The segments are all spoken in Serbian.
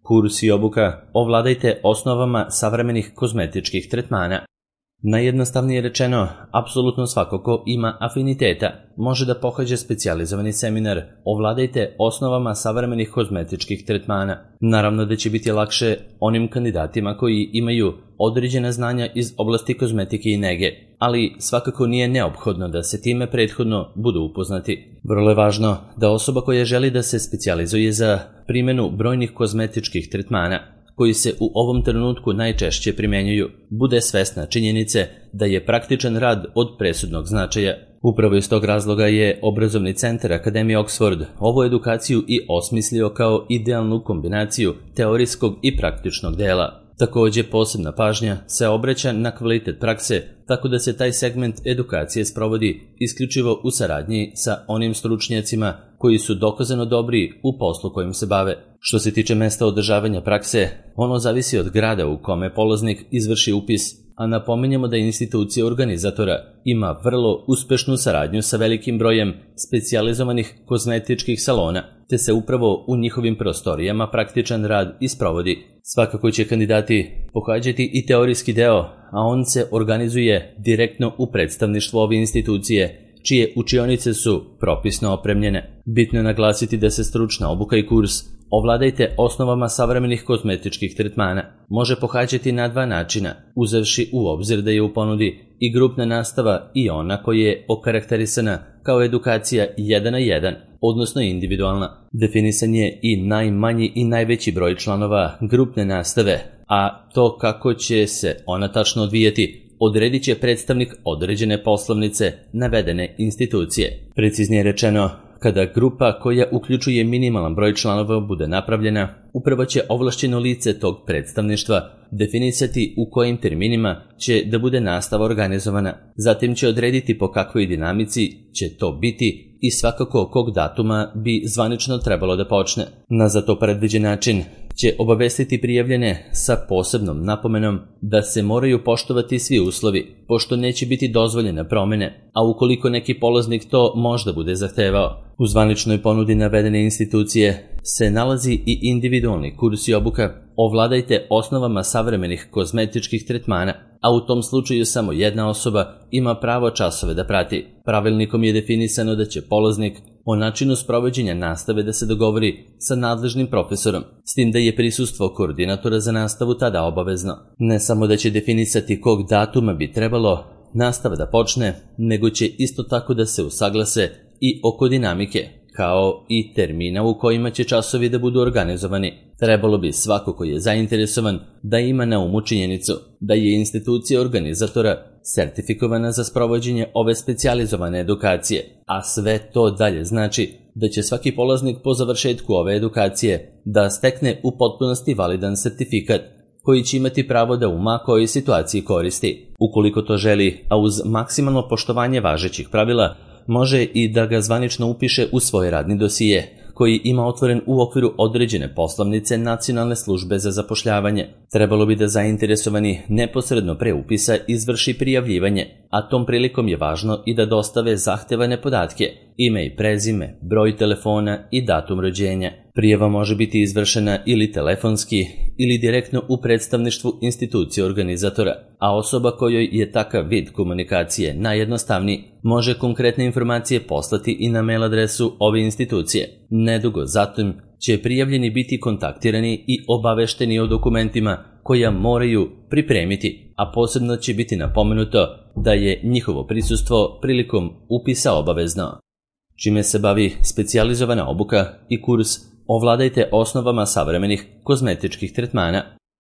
Kurs i obuka ovladajte osnovama savremenih kozmetičkih tretmana. Najjednostavnije rečeno, apsolutno svako ko ima afiniteta može da pohađa specijalizovani seminar ovladajte osnovama savremenih kozmetičkih tretmana. Naravno da će biti lakše onim kandidatima koji imaju određena znanja iz oblasti kozmetike i nege, ali svakako nije neophodno da se time prethodno budu upoznati. Vrlo je važno da osoba koja želi da se specijalizuje za primjenu brojnih kozmetičkih tretmana koji se u ovom trenutku najčešće primenjuju, bude svesna činjenice da je praktičan rad od presudnog značaja. Upravo iz tog razloga je Obrazovni centar Akademije Oxford ovu edukaciju i osmislio kao idealnu kombinaciju teorijskog i praktičnog dela. Također posebna pažnja se obraća na kvalitet prakse, tako da se taj segment edukacije sprovodi isključivo u saradnji sa onim stručnjacima koji su dokazano dobri u poslu kojim se bave. Što se tiče mesta održavanja prakse, ono zavisi od grada u kome polaznik izvrši upis, a napominjemo da institucija organizatora ima vrlo uspešnu saradnju sa velikim brojem specijalizovanih kozmetičkih salona, te se upravo u njihovim prostorijama praktičan rad isprovodi. Svakako će kandidati pohađati i teorijski deo, a on se organizuje direktno u predstavništvu ove institucije, čije učionice su propisno opremljene. Bitno je naglasiti da se stručna obuka i kurs ovladajte osnovama savremenih kozmetičkih tretmana može pohađati na dva načina, uzevši u obzir da je u ponudi i grupna nastava i ona koja je okarakterisana kao edukacija 1 na 1, odnosno individualna. Definisan je i najmanji i najveći broj članova grupne nastave, a to kako će se ona tačno odvijati odredit će predstavnik određene poslovnice navedene institucije. Preciznije rečeno, kada grupa koja uključuje minimalan broj članova bude napravljena, upravo će ovlašćeno lice tog predstavništva definisati u kojim terminima će da bude nastava organizovana. Zatim će odrediti po kakvoj dinamici će to biti i svakako kog datuma bi zvanično trebalo da počne. Na za to predviđen način će obavestiti prijavljene sa posebnom napomenom da se moraju poštovati svi uslovi, pošto neće biti dozvoljene promjene, a ukoliko neki polaznik to možda bude zahtevao. U zvaničnoj ponudi navedene institucije se nalazi i individualni kurs i obuka ovladajte osnovama savremenih kozmetičkih tretmana, a u tom slučaju samo jedna osoba ima pravo časove da prati. Pravilnikom je definisano da će polaznik o načinu sprovođenja nastave da se dogovori sa nadležnim profesorom, s tim da je prisustvo koordinatora za nastavu tada obavezno. Ne samo da će definisati kog datuma bi trebalo nastava da počne, nego će isto tako da se usaglase i oko dinamike, kao i termina u kojima će časovi da budu organizovani. Trebalo bi svako koji je zainteresovan da ima na umu činjenicu da je institucija organizatora sertifikovana za sprovođenje ove specijalizovane edukacije, a sve to dalje znači da će svaki polaznik po završetku ove edukacije da stekne u potpunosti validan sertifikat koji će imati pravo da u ma kojoj situaciji koristi. Ukoliko to želi, a uz maksimalno poštovanje važećih pravila, može i da ga zvanično upiše u svoj radni dosije, koji ima otvoren u okviru određene poslovnice Nacionalne službe za zapošljavanje. Trebalo bi da zainteresovani neposredno pre upisa izvrši prijavljivanje, a tom prilikom je važno i da dostave zahtevane podatke, ime i prezime, broj telefona i datum rođenja. Prijava može biti izvršena ili telefonski ili direktno u predstavništvu institucije organizatora, a osoba kojoj je takav vid komunikacije najjednostavniji može konkretne informacije poslati i na mail adresu ove institucije. Nedugo zatim će prijavljeni biti kontaktirani i obavešteni o dokumentima koja moraju pripremiti, a posebno će biti napomenuto da je njihovo prisustvo prilikom upisa obavezno. Čime se bavi specijalizovana obuka i kurs ovladajte osnovama savremenih kozmetičkih tretmana.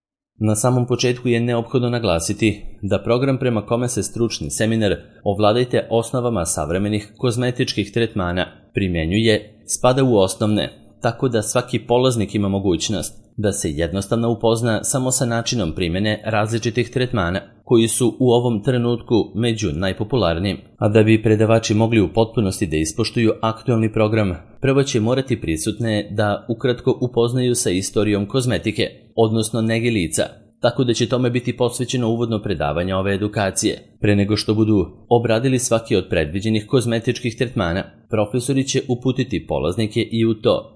Na samom početku je neophodno naglasiti da program prema kome se stručni seminar ovladajte osnovama savremenih kozmetičkih tretmana primjenjuje spada u osnovne, tako da svaki polaznik ima mogućnost da se jednostavno upozna samo sa načinom primjene različitih tretmana koji su u ovom trenutku među najpopularnijim. A da bi predavači mogli u potpunosti da ispoštuju aktualni program, prvo će morati prisutne da ukratko upoznaju sa istorijom kozmetike, odnosno nege lica, tako da će tome biti posvećeno uvodno predavanje ove edukacije. Pre nego što budu obradili svaki od predviđenih kozmetičkih tretmana, profesori će uputiti polaznike i u to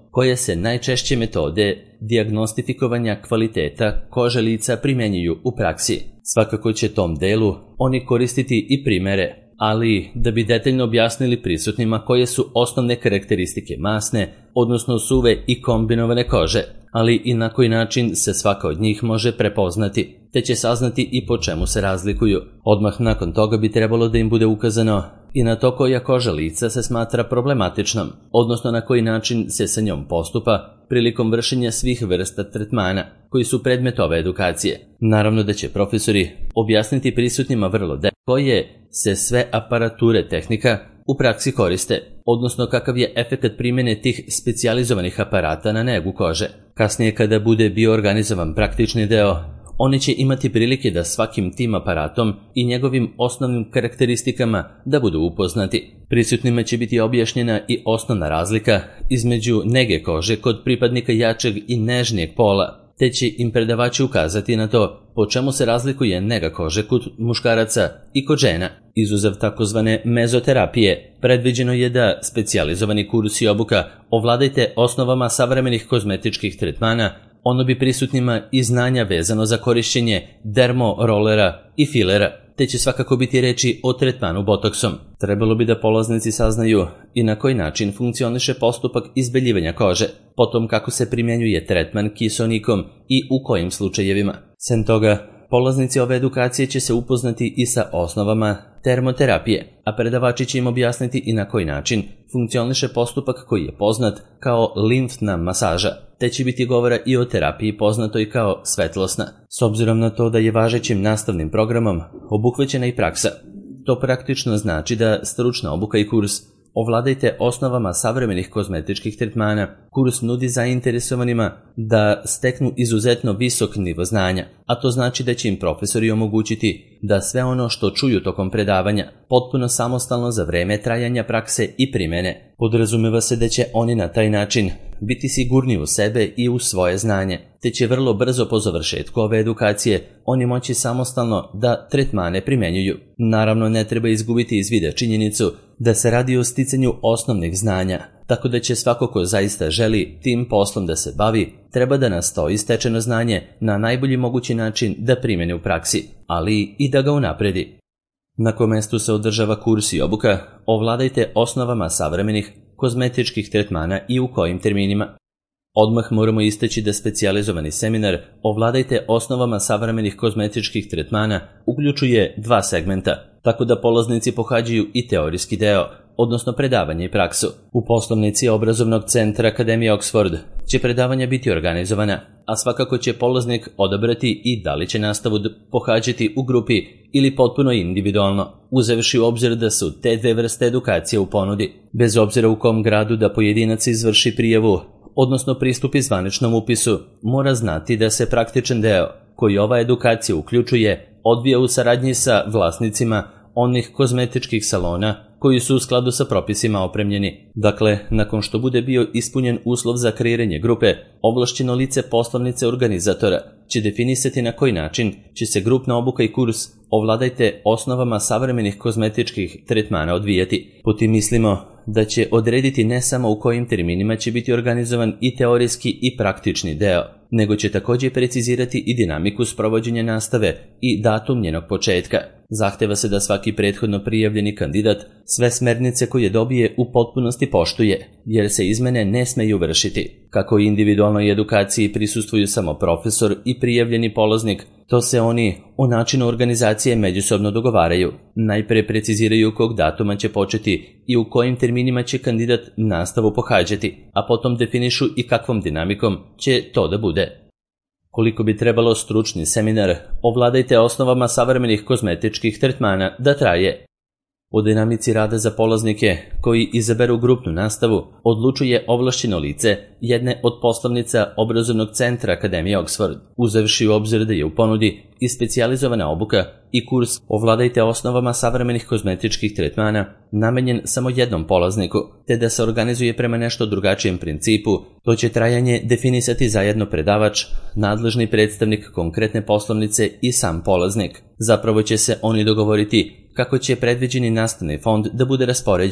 koje se najčešće metode dijagnostifikovanja kvaliteta kože lica primjenjuju u praksi. Svakako će tom delu oni koristiti i primere, ali da bi detaljno objasnili prisutnima koje su osnovne karakteristike masne, odnosno suve i kombinovane kože, ali i na koji način se svaka od njih može prepoznati, te će saznati i po čemu se razlikuju. Odmah nakon toga bi trebalo da im bude ukazano i na to koja koža lica se smatra problematičnom, odnosno na koji način se sa njom postupa prilikom vršenja svih vrsta tretmana koji su predmet ove edukacije. Naravno da će profesori objasniti prisutnima vrlo koje se sve aparature tehnika u praksi koriste, odnosno kakav je efekat primjene tih specijalizovanih aparata na negu kože. Kasnije kada bude bio organizovan praktični deo, oni će imati prilike da svakim tim aparatom i njegovim osnovnim karakteristikama da budu upoznati. Prisutnima će biti objašnjena i osnovna razlika između nege kože kod pripadnika jačeg i nežnijeg pola, te će im predavači ukazati na to po čemu se razlikuje nega kože kod muškaraca i kod žena. Izuzev takozvane mezoterapije, predviđeno je da specijalizovani kurs i obuka ovladajte osnovama savremenih kozmetičkih tretmana. Ono bi prisutnima i znanja vezano za korišćenje dermorolera i filera, te će svakako biti reči o tretmanu botoksom. Trebalo bi da polaznici saznaju i na koji način funkcioniše postupak izbeljivanja kože, potom kako se primjenjuje tretman kiseonikom i u kojim slučajevima. Sem toga, polaznici ove edukacije će se upoznati i sa osnovama termoterapije, a predavači će im objasniti i na koji način funkcioniše postupak koji je poznat kao limfna masaža, te će biti govora i o terapiji poznatoj kao svetlosna. S obzirom na to da je važećim nastavnim programom obuhvaćena i praksa, to praktično znači da stručna obuka i kurs ovladajte osnovama savremenih kozmetičkih tretmana. Kurs nudi zainteresovanima da steknu izuzetno visok nivo znanja, a to znači da će im profesori omogućiti da sve ono što čuju tokom predavanja potpuno samostalno za vreme trajanja prakse i primene. Podrazumeva se da će oni na taj način biti sigurni u sebe i u svoje znanje, te će vrlo brzo po završetku ove edukacije oni moći samostalno da tretmane primenjuju. Naravno, ne treba izgubiti iz vida činjenicu da se radi o sticanju osnovnih znanja, tako da će svako ko zaista želi tim poslom da se bavi, treba da nastoji stečeno znanje na najbolji mogući način da primeni u praksi, ali i da ga unapredi. Na kom mestu se održava kurs i obuka, ovladajte osnovama savremenih kozmetičkih tretmana i u kojim terminima. Odmah moramo istaći da specijalizovani seminar ovladajte osnovama savremenih kozmetičkih tretmana uključuje dva segmenta, tako da polaznici pohađaju i teorijski deo, odnosno predavanje i praksu. U poslovnici obrazovnog centra Akademije Oxford će predavanja biti organizovana, a svakako će polaznik odabrati i da li će nastavu pohađati u grupi ili potpuno individualno, uzevši u obzir da su te dve vrste edukacije u ponudi. Bez obzira u kom gradu da pojedinac izvrši prijavu, odnosno pristupi zvaničnom upisu, mora znati da se praktičan deo, koji ova edukacija uključuje, odvija u saradnji sa vlasnicima onih kozmetičkih salona koji su u skladu sa propisima opremljeni. Dakle, nakon što bude bio ispunjen uslov za kreiranje grupe, ovlašćeno lice poslovnice organizatora će definisati na koji način će se grupna obuka i kurs ovladajte osnovama savremenih kozmetičkih tretmana odvijati. Po tim mislimo da će odrediti ne samo u kojim terminima će biti organizovan i teorijski i praktični deo, nego će također precizirati i dinamiku sprovođenja nastave i datum njenog početka. Zahteva se da svaki prethodno prijavljeni kandidat sve smernice koje dobije u potpunosti poštuje, jer se izmene ne smeju vršiti. Kako u individualnoj edukaciji prisustvuju samo profesor i prijavljeni polaznik, to se oni o načinu organizacije međusobno dogovaraju. Najpre preciziraju kog datuma će početi i u kojim terminima će kandidat nastavu pohađati, a potom definišu i kakvom dinamikom će to da bude. Koliko bi trebalo stručni seminar ovladajte osnovama savremenih kozmetičkih tretmana da traje? O dinamici rada za polaznike koji izaberu grupnu nastavu odlučuje ovlašćeno lice jedne od poslovnica obrazovnog centra Akademije Oxford, uzevši u obzir da je u ponudi i specijalizovana obuka i kurs ovladajte osnovama savremenih kozmetičkih tretmana namenjen samo jednom polazniku, te da se organizuje prema nešto drugačijem principu. To će trajanje definisati zajedno predavač, nadležni predstavnik konkretne poslovnice i sam polaznik. Zapravo će se oni dogovoriti kako će predviđeni nastavni fond da bude raspoređen.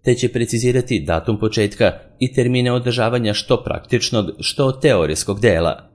te će precizirati datum početka i termine održavanja što praktičnog, što teorijskog dela.